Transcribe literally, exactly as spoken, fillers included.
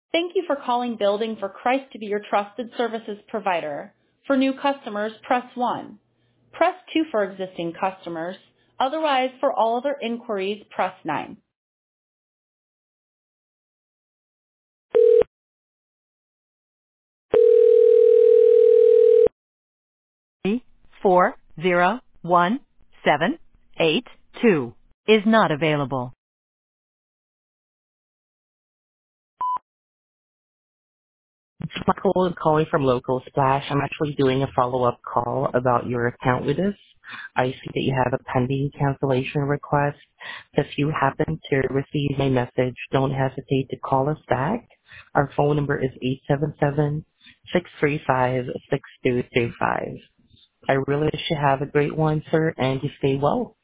Thank you for calling Building for Christ to be your trusted services provider. For new customers, press one. Press two for existing customers. Otherwise, for all other inquiries, press nine. four zero one seven eight two is not available. Michael is calling from Local Splash. I'm actually doing a follow-up call about your account with us. I see that you have a pending cancellation request. If you happen to receive my message, don't hesitate to call us back. Our phone number is eight seven seven, six three five, six two two five. I really wish you have a great one, sir, and you stay well.